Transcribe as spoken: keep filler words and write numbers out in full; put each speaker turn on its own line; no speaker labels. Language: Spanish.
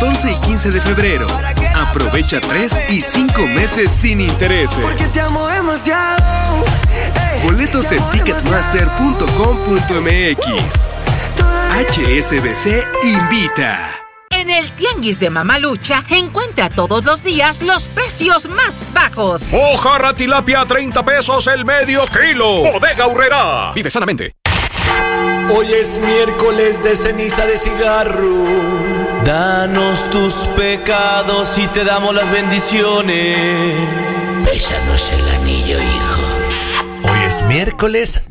catorce y quince de febrero. Aprovecha tres y cinco meses sin intereses.
Porque te amo demasiado.
Boletos en ticketmaster punto com punto m x. H S B C invita.
En el Tianguis de Mamalucha encuentra todos los días los precios más bajos.
Mojarra tilapia a treinta pesos el medio kilo. Bodega Aurrerá. Vive sanamente.
Hoy es miércoles de ceniza de cigarro. Danos tus pecados y te damos las bendiciones.
Bésanos el anillo, hijo.
Hoy es miércoles